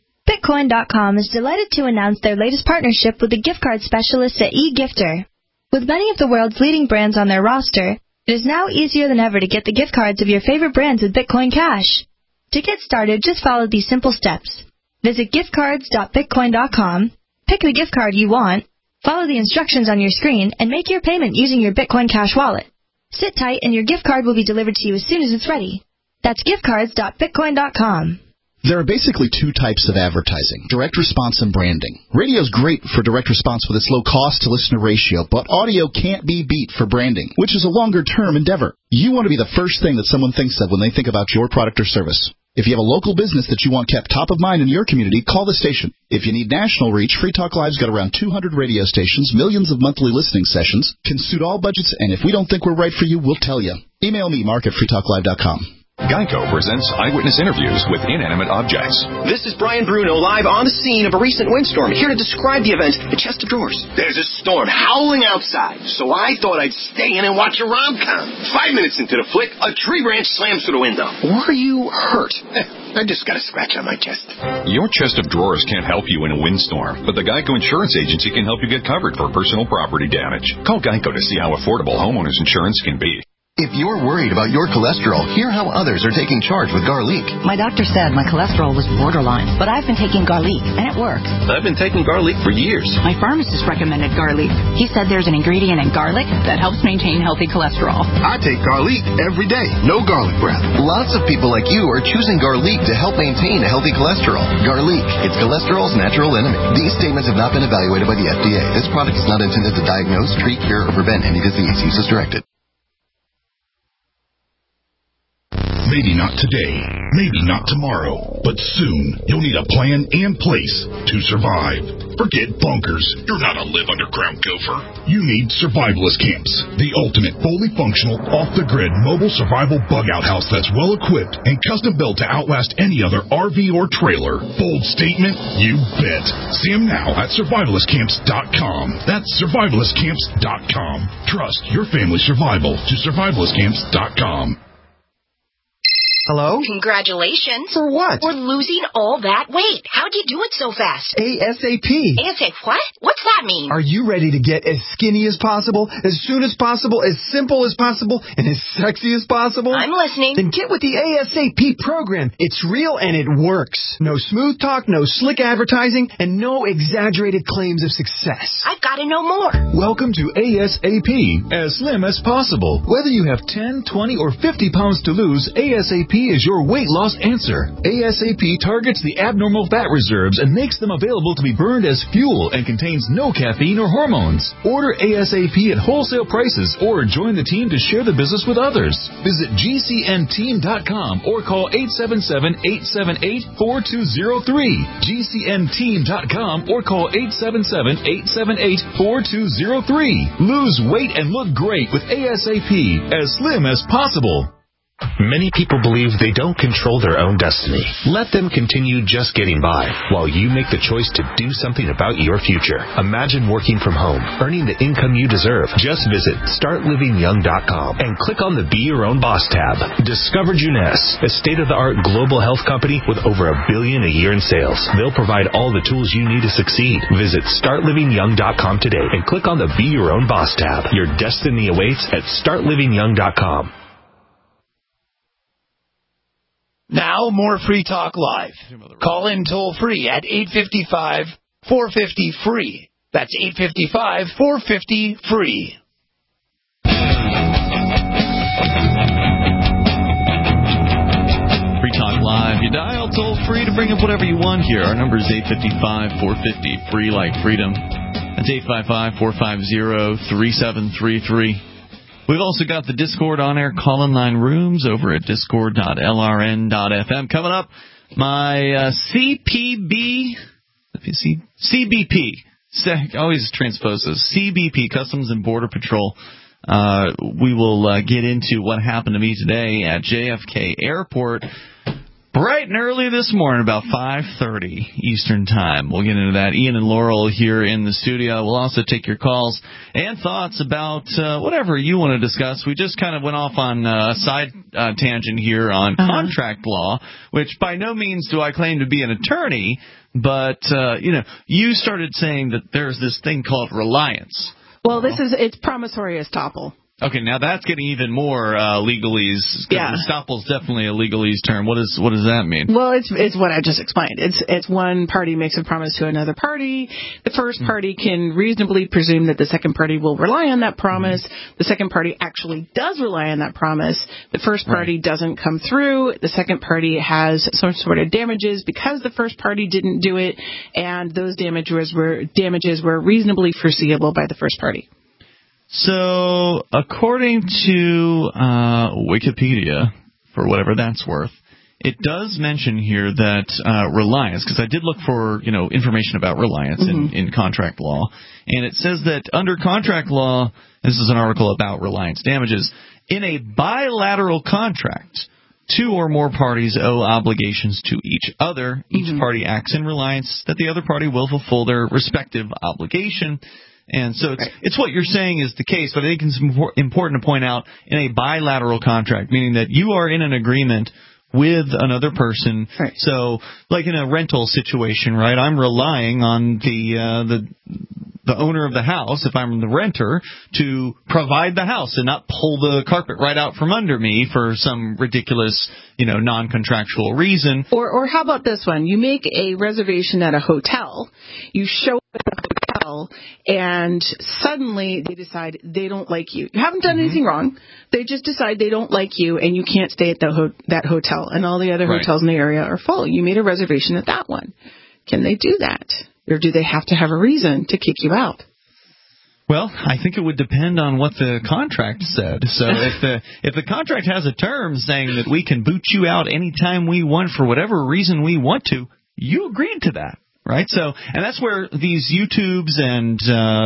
Bitcoin.com is delighted to announce their latest partnership with the gift card specialists at eGifter. With many of the world's leading brands on their roster, it is now easier than ever to get the gift cards of your favorite brands with Bitcoin Cash. To get started, just follow these simple steps. Visit giftcards.bitcoin.com, pick the gift card you want, follow the instructions on your screen, and make your payment using your Bitcoin Cash wallet. Sit tight and your gift card will be delivered to you as soon as it's ready. That's giftcards.bitcoin.com. There are basically two types of advertising, direct response and branding. Radio's great for direct response with its low cost to listener ratio, but audio can't be beat for branding, which is a longer-term endeavor. You want to be the first thing that someone thinks of when they think about your product or service. If you have a local business that you want kept top of mind in your community, call the station. If you need national reach, Free Talk Live's got around 200 radio stations, millions of monthly listening sessions, can suit all budgets, and if we don't think we're right for you, we'll tell you. Email me, mark@freetalklive.com. Geico presents eyewitness interviews with inanimate objects. This is Brian Bruno, live on the scene of a recent windstorm, here to describe the event, The Chest of Drawers. There's a storm howling outside, so I thought I'd stay in and watch a rom-com. 5 minutes into the flick, a tree branch slams through the window. Were you hurt? I just got a scratch on my chest. Your chest of drawers can't help you in a windstorm, but the Geico Insurance Agency can help you get covered for personal property damage. Call Geico to see how affordable homeowners insurance can be. If you're worried about your cholesterol, hear how others are taking charge with Garlic. My doctor said my cholesterol was borderline, but I've been taking Garlic, and it works. I've been taking Garlic for years. My pharmacist recommended Garlic. He said there's an ingredient in garlic that helps maintain healthy cholesterol. I take Garlic every day. No garlic breath. Lots of people like you are choosing Garlic to help maintain a healthy cholesterol. Garlic, it's cholesterol's natural enemy. These statements have not been evaluated by the FDA. This product is not intended to diagnose, treat, cure, or prevent any disease. Use as directed. Maybe not today, maybe not tomorrow, but soon you'll need a plan and place to survive. Forget bunkers. You're not a live underground gopher. You need survivalist camps, the ultimate fully functional, off-the-grid mobile survival bug-out house that's well-equipped and custom-built to outlast any other RV or trailer. Bold statement? You bet. See them now at survivalistcamps.com. That's survivalistcamps.com. Trust your family's survival to survivalistcamps.com. Hello? Congratulations. For what? For losing all that weight. How'd you do it so fast? ASAP. ASAP what? What's that mean? Are you ready to get as skinny as possible, as soon as possible, as simple as possible, and as sexy as possible? I'm listening. Then get with the ASAP program. It's real and it works. No smooth talk, no slick advertising, and no exaggerated claims of success. I've got to know more. Welcome to ASAP, as slim as possible. Whether you have 10, 20, or 50 pounds to lose, ASAP is your weight loss answer. ASAP targets the abnormal fat reserves and makes them available to be burned as fuel and contains no caffeine or hormones. Order ASAP at wholesale prices or join the team to share the business with others. Visit GCNteam.com or call 877-878-4203. GCNteam.com or call 877-878-4203. Lose weight and look great with ASAP, as slim as possible. Many people believe they don't control their own destiny. Let them continue just getting by while you make the choice to do something about your future. Imagine working from home, earning the income you deserve. Just visit StartLivingYoung.com and click on the Be Your Own Boss tab. Discover Jeunesse, a state-of-the-art global health company with over $1 billion a year in sales. They'll provide all the tools you need to succeed. Visit StartLivingYoung.com today and click on the Be Your Own Boss tab. Your destiny awaits at StartLivingYoung.com. Now, more Free Talk Live. Call in toll-free at 855-450-FREE. That's 855-450-FREE. Free Talk Live. You dial toll-free to bring up whatever you want here. Our number is 855-450-FREE, like freedom. That's 855-450-3733. We've also got the Discord on-air call-in line rooms over at discord.lrn.fm. Coming up, my CBP, always transposes, CBP, Customs and Border Patrol. We will get into what happened to me today at JFK Airport. Bright and early this morning, about 5:30 Eastern Time. We'll get into that. Ian and Laurel here in the studio. We'll also take your calls and thoughts about whatever you want to discuss. We just kind of went off on a side tangent here on contract law, which by no means do I claim to be an attorney, but, you started saying that there's this thing called reliance. Well, it's promissory estoppel. Okay, now that's getting even more legalese. Yeah, estoppel is definitely a legalese term. What does that mean? Well, it's what I just explained. It's one party makes a promise to another party. The first party can reasonably presume that the second party will rely on that promise. The second party actually does rely on that promise. The first party doesn't come through. The second party has some sort of damages because the first party didn't do it, and those damages were reasonably foreseeable by the first party. So, according to Wikipedia, for whatever that's worth, it does mention here that reliance, because I did look for information about reliance in contract law, and it says that under contract law, this is an article about reliance damages, in a bilateral contract, two or more parties owe obligations to each other. Each party acts in reliance that the other party will fulfill their respective obligation. And so it's what you're saying is the case, but I think it's important to point out in a bilateral contract, meaning that you are in an agreement with another person. Right. So, like in a rental situation, right? I'm relying on the owner of the house, if I'm the renter, to provide the house and not pull the carpet right out from under me for some ridiculous, non-contractual reason. Or how about this one? You make a reservation at a hotel. You show up at the hotel, and suddenly they decide they don't like you. You haven't done anything wrong. They just decide they don't like you, and you can't stay at that hotel, and all the other hotels in the area are full. You made a reservation at that one. Can they do that? Or do they have to have a reason to kick you out? Well, I think it would depend on what the contract said. So if the contract has a term saying that we can boot you out anytime we want for whatever reason we want to, you agreed to that, right? So, and that's where these YouTubes and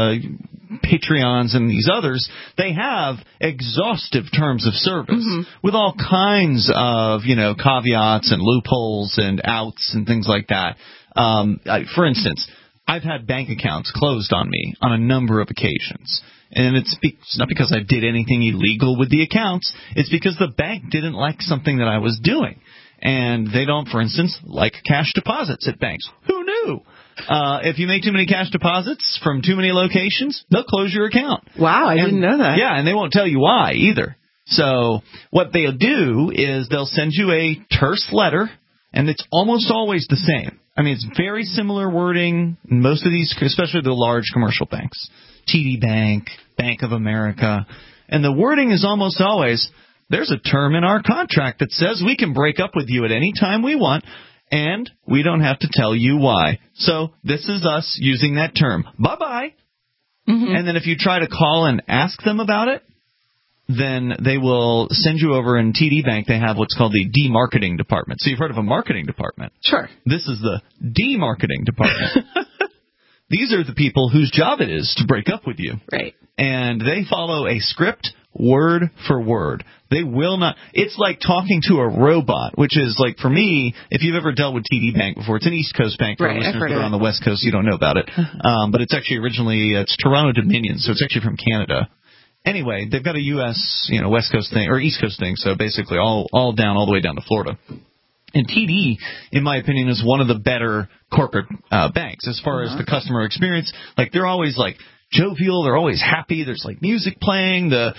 Patreons and these others, they have exhaustive terms of service with all kinds of, caveats and loopholes and outs and things like that. For instance, I've had bank accounts closed on me on a number of occasions. And it's not because I did anything illegal with the accounts. It's because the bank didn't like something that I was doing. And they don't, for instance, like cash deposits at banks. Who knew? If you make too many cash deposits from too many locations, they'll close your account. Wow, I didn't know that. Yeah, and they won't tell you why either. So what they'll do is they'll send you a terse letter, and it's almost always the same. I mean, it's very similar wording in most of these, especially the large commercial banks, TD Bank, Bank of America. And the wording is almost always, there's a term in our contract that says we can break up with you at any time we want, and we don't have to tell you why. So this is us using that term. Bye-bye. And then if you try to call and ask them about it, then they will send you over. In TD Bank, they have what's called the demarketing department. So you've heard of a marketing department. Sure. This is the demarketing department. These are the people whose job it is to break up with you. Right. And they follow a script word for word. They will not. It's like talking to a robot, which is like, for me, if you've ever dealt with TD Bank before, it's an East Coast bank. For listeners that are on the West Coast, you don't know about it. But it's actually it's Toronto Dominion, so it's actually from Canada. Anyway, they've got a U.S., West Coast thing, or East Coast thing, so basically all the way down to Florida. And TD, in my opinion, is one of the better corporate banks as far as the customer experience. Like, they're always, like, jovial, they're always happy, there's, like, music playing, the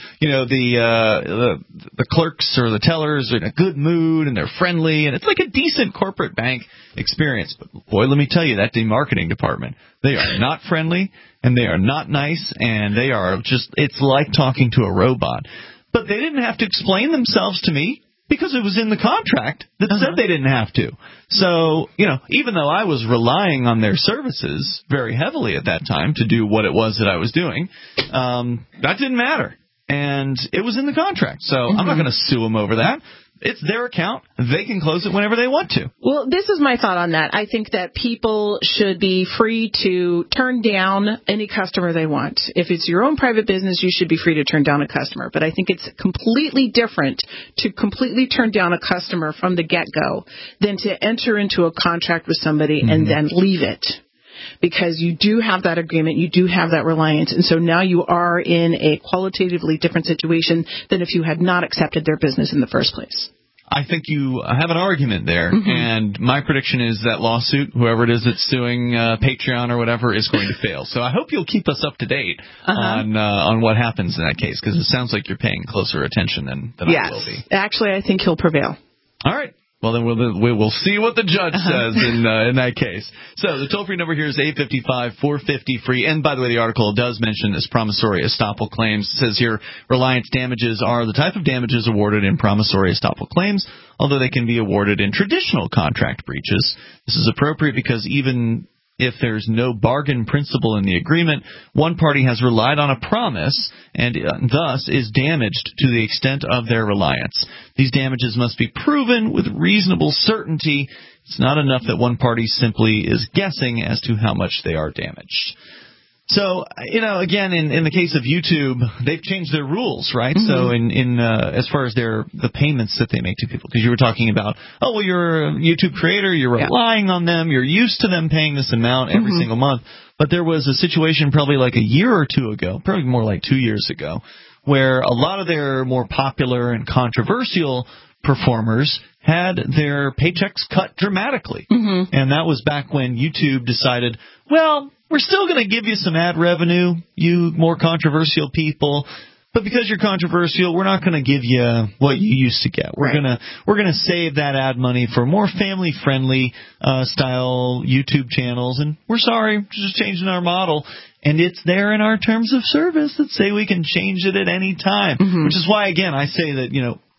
clerks or the tellers are in a good mood, and they're friendly, and it's like a decent corporate bank experience. But, boy, let me tell you, that demarketing department, they are not friendly, and they are not nice, and they are just, it's like talking to a robot. But they didn't have to explain themselves to me because it was in the contract that said they didn't have to. So, even though I was relying on their services very heavily at that time to do what it was that I was doing, that didn't matter. And it was in the contract. So I'm not going to sue them over that. It's their account. They can close it whenever they want to. Well, this is my thought on that. I think that people should be free to turn down any customer they want. If it's your own private business, you should be free to turn down a customer. But I think it's completely different to completely turn down a customer from the get-go than to enter into a contract with somebody and then leave it. Because you do have that agreement, you do have that reliance, and so now you are in a qualitatively different situation than if you had not accepted their business in the first place. I think you have an argument there, and my prediction is that lawsuit, whoever it is that's suing Patreon or whatever, is going to fail. So I hope you'll keep us up to date on what happens in that case, because it sounds like you're paying closer attention than I will be. Actually, I think he'll prevail. All right. Well, then we'll see what the judge says in that case. So the toll-free number here is 855-450-FREE. And, by the way, the article does mention this promissory estoppel claims. It says here, reliance damages are the type of damages awarded in promissory estoppel claims, although they can be awarded in traditional contract breaches. This is appropriate because even if there's no bargain principle in the agreement, one party has relied on a promise and thus is damaged to the extent of their reliance. These damages must be proven with reasonable certainty. It's not enough that one party simply is guessing as to how much they are damaged. So, again, in the case of YouTube, they've changed their rules, right? So as far as the payments that they make to people, because you were talking about, you're a YouTube creator, you're relying on them, you're used to them paying this amount every single month. But there was a situation probably like a year or two ago, probably more like 2 years ago, where a lot of their more popular and controversial performers had their paychecks cut dramatically. And that was back when YouTube decided, we're still going to give you some ad revenue, you more controversial people, but because you're controversial, we're not going to give you what you used to get. We're going to save that ad money for more family-friendly style YouTube channels, and we're sorry, we're just changing our model. And it's there in our terms of service that say we can change it at any time, which is why, again, I say that,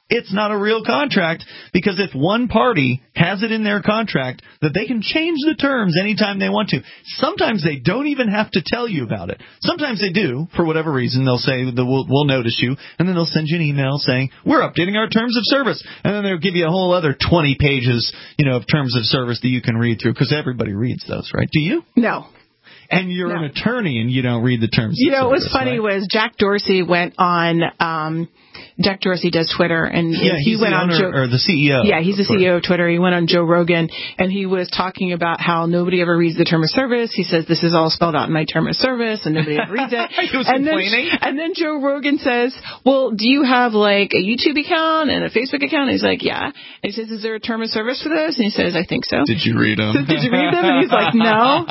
it's not a real contract, because if one party has it in their contract that they can change the terms anytime they want to, sometimes they don't even have to tell you about it. Sometimes they do, for whatever reason. They'll say, we'll notice you, and then they'll send you an email saying, we're updating our terms of service. And then they'll give you a whole other 20 pages, of terms of service that you can read through, because everybody reads those, right? Do you? No. And you're an attorney, and you don't read the terms of service. What was funny was Jack Dorsey went on Jack Dorsey does Twitter, and he went on or the CEO. Yeah, he's the CEO of Twitter. He went on Joe Rogan, and he was talking about how nobody ever reads the term of service. He says, this is all spelled out in my term of service, and nobody ever reads it. He was complaining. And then Joe Rogan says, well, do you have like a YouTube account and a Facebook account? And he's like, yeah. And he says, is there a term of service for those? And he says, I think so. Did you read them? Did you read them? And he's like, no.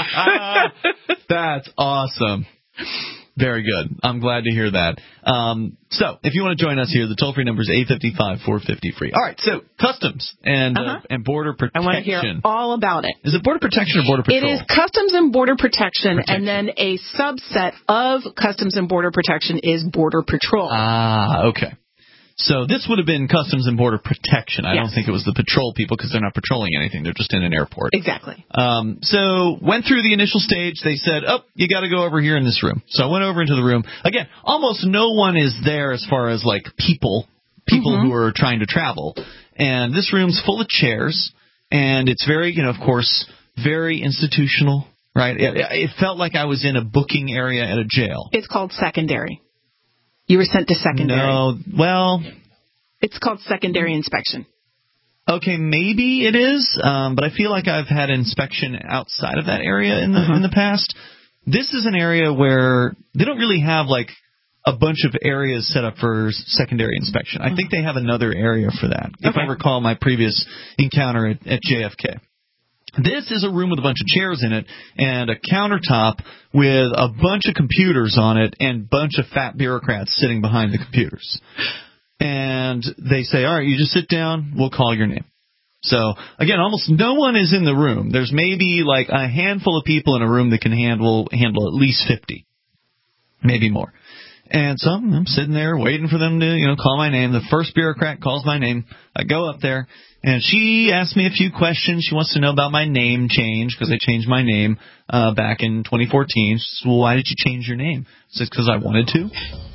That's awesome. Very good. I'm glad to hear that. So, if you want to join us here, the toll-free number is 855-450-FREE. All right, so customs and border protection. I want to hear all about it. Is it border protection or border patrol? It is customs and border protection, and then a subset of customs and border protection is border patrol. Ah, okay. So this would have been Customs and Border Protection. I don't think it was the patrol people, because they're not patrolling anything. They're just in an airport. Exactly. So went through the initial stage. They said, you got to go over here in this room. So I went over into the room. Again, almost no one is there as far as like people who are trying to travel. And this room's full of chairs, and it's very, of course, very institutional, right? It felt like I was in a booking area at a jail. It's called secondary. You were sent to secondary. No, well, it's called secondary inspection. Okay, maybe it is, but I feel like I've had inspection outside of that area in the past. This is an area where they don't really have like a bunch of areas set up for secondary inspection. I think they have another area for that, if I recall my previous encounter at JFK. This is a room with a bunch of chairs in it and a countertop with a bunch of computers on it and a bunch of fat bureaucrats sitting behind the computers. And they say, all right, you just sit down, we'll call your name. So, again, almost no one is in the room. There's maybe like a handful of people in a room that can handle at least 50, maybe more. And so I'm sitting there waiting for them to, call my name. The first bureaucrat calls my name. I go up there, and she asks me a few questions. She wants to know about my name change, because I changed my name back in 2014. She says, well, why did you change your name? I said, because I wanted to.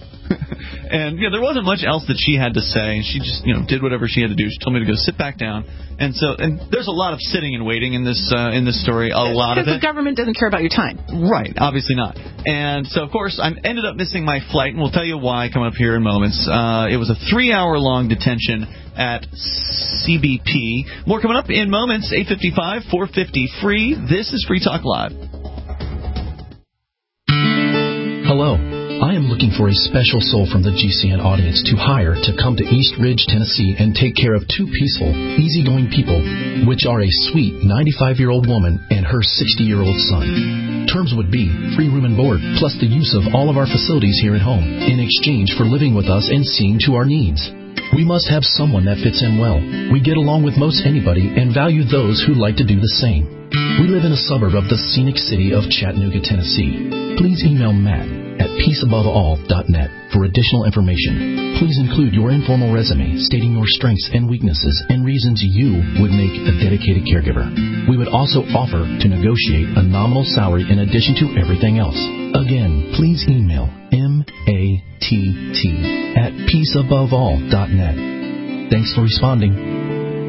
And there wasn't much else that she had to say. She just did whatever she had to do. She told me to go sit back down. And there's a lot of sitting and waiting in this story. A lot of it. Because the government doesn't care about your time. Right, obviously not. And so of course I ended up missing my flight, and we'll tell you why coming up here in moments. It was a 3-hour-long detention at CBP. More coming up in moments. 855-450-FREE. This is Free Talk Live. Hello. I am looking for a special soul from the GCN audience to hire to come to East Ridge, Tennessee, and take care of 2 peaceful, easygoing people, which are a sweet 95-year-old woman and her 60-year-old son. Terms would be free room and board, plus the use of all of our facilities here at home, in exchange for living with us and seeing to our needs. We must have someone that fits in well. We get along with most anybody and value those who like to do the same. We live in a suburb of the scenic city of Chattanooga, Tennessee. Please email Matt at peaceaboveall.net for additional information. Please include your informal resume stating your strengths and weaknesses and reasons you would make a dedicated caregiver. We would also offer to negotiate a nominal salary in addition to everything else. Again, please email matt@peaceaboveall.net. Thanks for responding.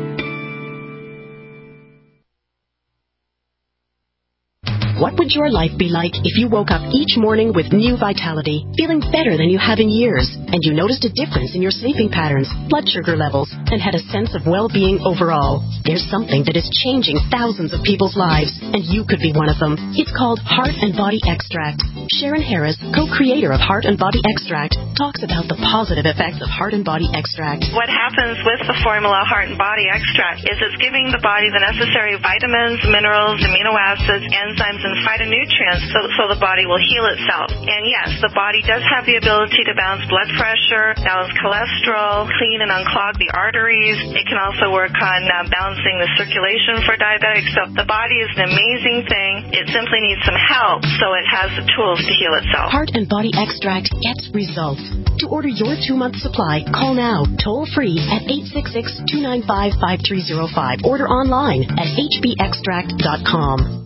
What would your life be like if you woke up each morning with new vitality, feeling better than you have in years, and you noticed a difference in your sleeping patterns, blood sugar levels, and had a sense of well-being overall? There's something that is changing thousands of people's lives, and you could be one of them. It's called Heart and Body Extract. Sharon Harris, co-creator of Heart and Body Extract, talks about the positive effects of Heart and Body Extract. What happens with the formula Heart and Body Extract is it's giving the body the necessary vitamins, minerals, amino acids, enzymes, and phytonutrients so the body will heal itself. And yes, the body does have the ability to balance blood pressure, balance cholesterol, clean and unclog the arteries. It can also work on balancing the circulation for diabetics. So the body is an amazing thing. It simply needs some help, so it has the tools minerals to heal itself. Heart and Body Extract gets results. To order your 2-month supply, call now, toll free at 866-295-5305. Order online at hbextract.com.